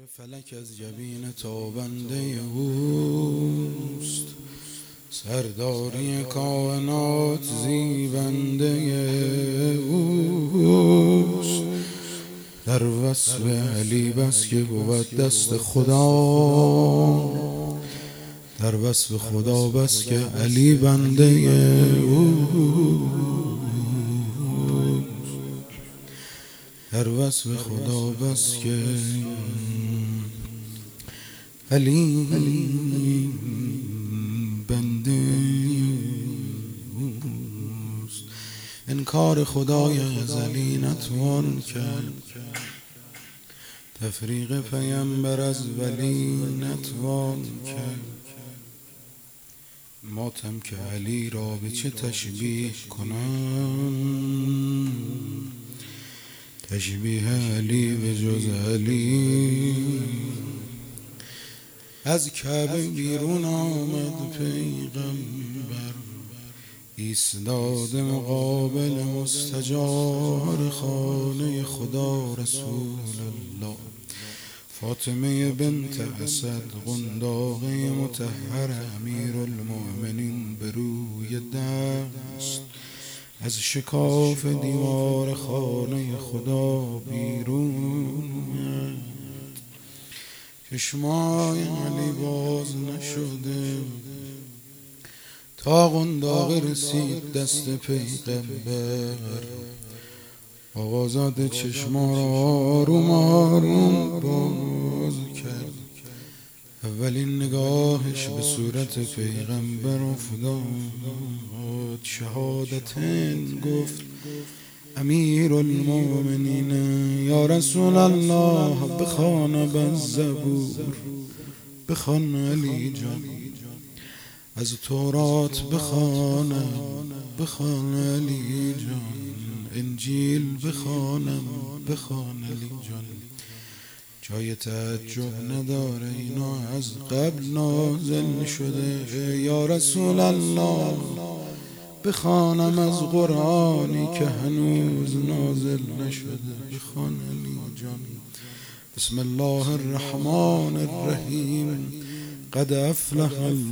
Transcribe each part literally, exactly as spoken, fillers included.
فلک از جبین تابنده اوست، سرداری کائنات زیبنده اوست. در وصف علی بس که بود دست خدا، در وصف خدا بس که علی بنده اوست. در وصف خدا بس که علی بنده اوست. انکار خدای ازلی نتوان کرد، تفریق پیامبر از ولی نتوان کرد. ماتم که علی را به چه تشبیه کنم، تشبیه علی به جز علی. از کعبه بیرون آمد پیغمبر، ایستاده مقابل مستجار خانه خدا رسول الله. فاطمه بنت اسد قنداقه مطهر امیرالمؤمنین به روی دست از شکاف دیوار خانه خدا بیرون اومد. چشمای علی باز نشده تا قنداق رسید دست پیغمبر. آقازاده چشما را آروم آروم باز کرد. اولین نگاهش به صورت پیغمبر افتاد. شهادتین گفت امیر المؤمنین یا رسول الله، بخوان بالزبور، بخوان علی جان از تورات، بخوانم بخوان علی جان انجیل، بخوانم بخوان علی جان. جای تعجب نداره، اینا از قبل نازل شده. یا رسول الله، بخوانم از قرآنی که هنوز نازل نشده، بخوان علی جان. بسم الله الرحمن الرحیم، قد افلح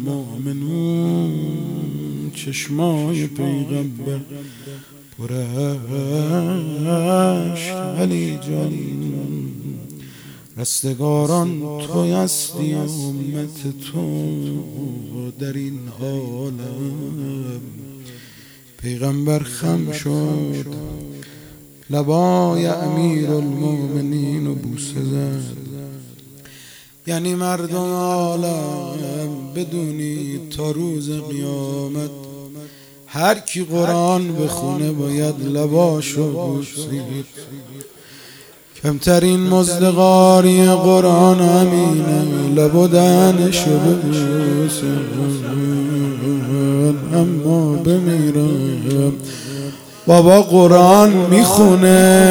المؤمنون. چشمای پیغمبر پرش علی جان، رستگاران توی هستی، امت تو در این عالم. پیغمبر خم شد، لبای امیر المؤمنین و بوسه زد. یعنی مردم عالم بدونید تا روز قیامت هر کی قرآن بخونه باید لباشو بوسید. کمترین مزدقاری قرآن همینه، لب و دهنشو ببوسید. اما بمیرم بابا قرآن میخونه،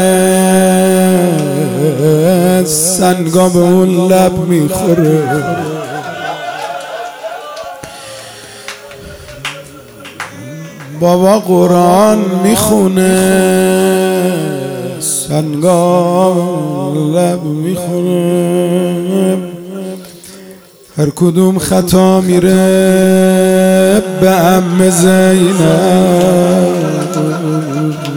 سنگا به اون لب میخوره. بابا قرآن میخونه، سنگا لب میخوره. هر کدوم خطا میره به عم زینب.